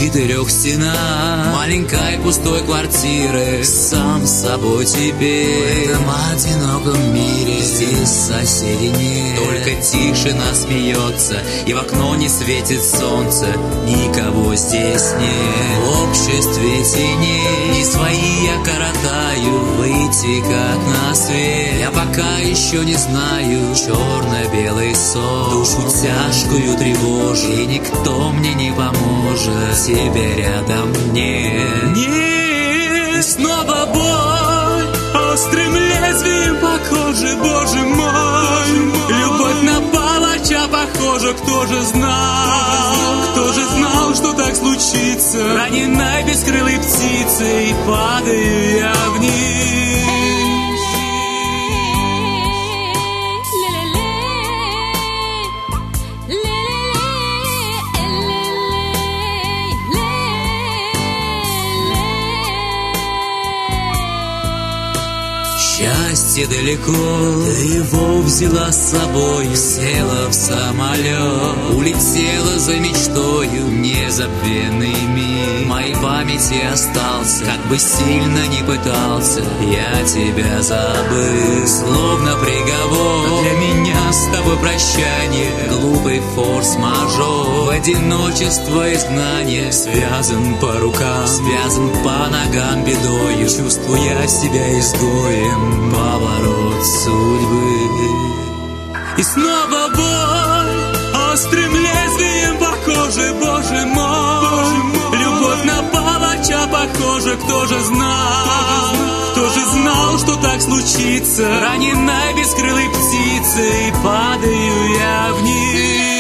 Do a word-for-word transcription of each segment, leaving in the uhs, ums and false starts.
четырех стенах маленькой пустой квартиры, сам с собой теперь. В этом одиноком мире здесь соседей нет, только тишина смеется, и в окно не светит солнце, никого здесь нет. В обществе теней не свои я коротаю, выйти как на свет я пока еще не знаю. Черно-белый сон душу тяжкую тревожит, и никто мне не поможет, тебя рядом нет. Нет, снова боль острым лезвием по коже, боже мой. Любовь на палача похожа, кто же знал, кто же знал, что так случится. Раненой бескрылой птицей падаю я вниз. Счастье далеко, ты его взяла с собой, села в самолет, улетела за мечтою, незабвенный мир. В моей памяти остался, как бы сильно не пытался, я тебя забыл. Словно приговор для меня с тобой прощание, глупый форс-мажор. В одиночество изгнание, связан по рукам, связан по ногам бедою, чувствую я себя изгоем. Поворот судьбы. И снова боль острым лезвием по коже, боже мой. Любовь на палача похожа, кто же знал, кто же знал, что так случится. Раненой бескрылой птицей падаю я вниз.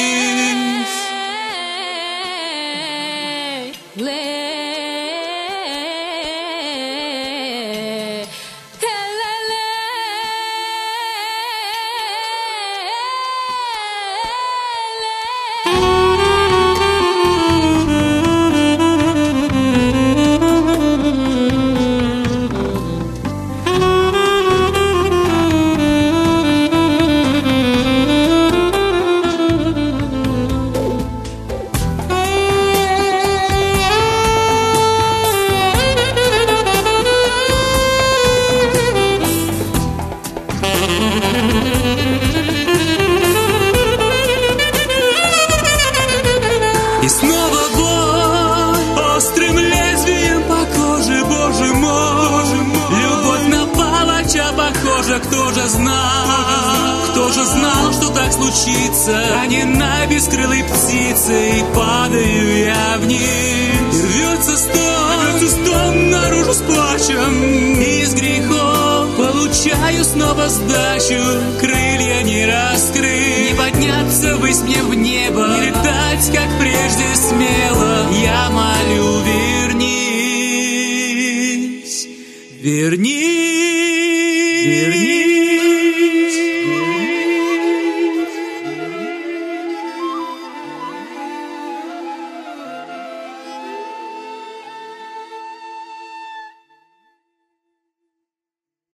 И снова боль острым лезвием по коже, боже мой. Любовь на палача похожа, кто же знал, кто же знал, что так случится. Раненой бескрылой птицей падаю я вниз. И рвется стон, рвется стон наружу с плачем, и с грехом получаю снова сдачу. Крылья не раскрыть, не подняться ввысь мне в небо, не летать, как прежде, смело. Я молю, вернись, вернись, вернись.